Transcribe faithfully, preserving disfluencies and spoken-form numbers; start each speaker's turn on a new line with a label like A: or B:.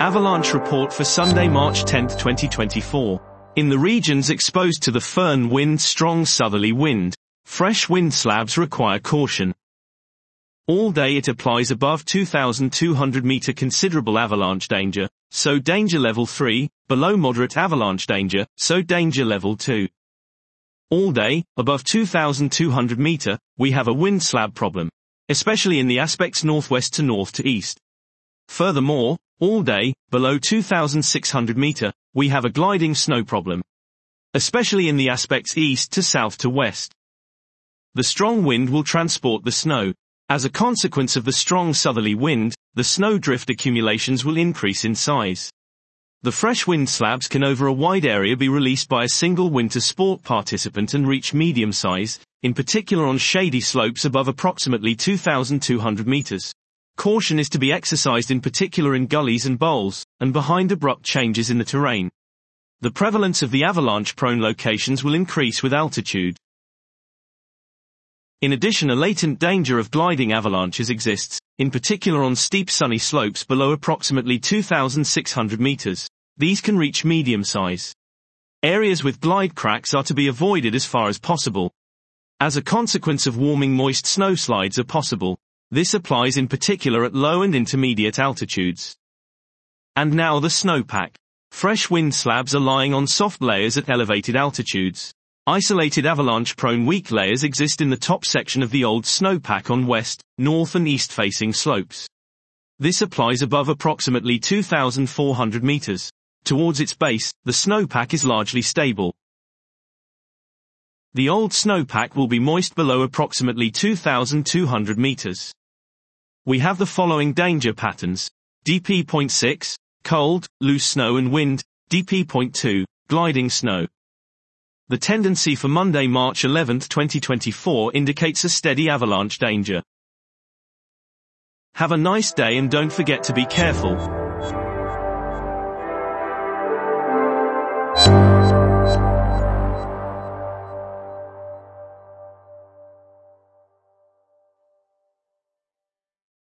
A: Avalanche report for Sunday, March tenth, twenty twenty-four. In the regions exposed to the Föhn wind, strong southerly wind, fresh wind slabs require caution. All day it applies above two thousand two hundred meter considerable avalanche danger, so danger level three, below moderate avalanche danger, so danger level two. All day, above two thousand two hundred meter, we have a wind slab problem, especially in the aspects northwest to north to east. Furthermore, all day, below two thousand six hundred meter, we have a gliding snow problem, especially in the aspects east to south to west. The strong wind will transport the snow. As a consequence of the strong southerly wind, the snowdrift accumulations will increase in size. The fresh wind slabs can over a wide area be released by a single winter sport participant and reach medium size, in particular on shady slopes above approximately two thousand two hundred meters. Caution is to be exercised in particular in gullies and bowls, and behind abrupt changes in the terrain. The prevalence of the avalanche-prone locations will increase with altitude. In addition, a latent danger of gliding avalanches exists, in particular on steep sunny slopes below approximately two thousand six hundred meters. These can reach medium size. Areas with glide cracks are to be avoided as far as possible. As a consequence of warming, moist snowslides are possible. This applies in particular at low and intermediate altitudes. And now the snowpack. Fresh wind slabs are lying on soft layers at elevated altitudes. Isolated avalanche-prone weak layers exist in the top section of the old snowpack on west, north and east-facing slopes. This applies above approximately two thousand four hundred meters. Towards its base, the snowpack is largely stable. The old snowpack will be moist below approximately two thousand two hundred meters. We have the following danger patterns. D P zero point six, cold, loose snow and wind. D P zero point two, gliding snow. The tendency for Monday, March eleventh, twenty twenty-four indicates a steady avalanche danger. Have a nice day and don't forget to be careful.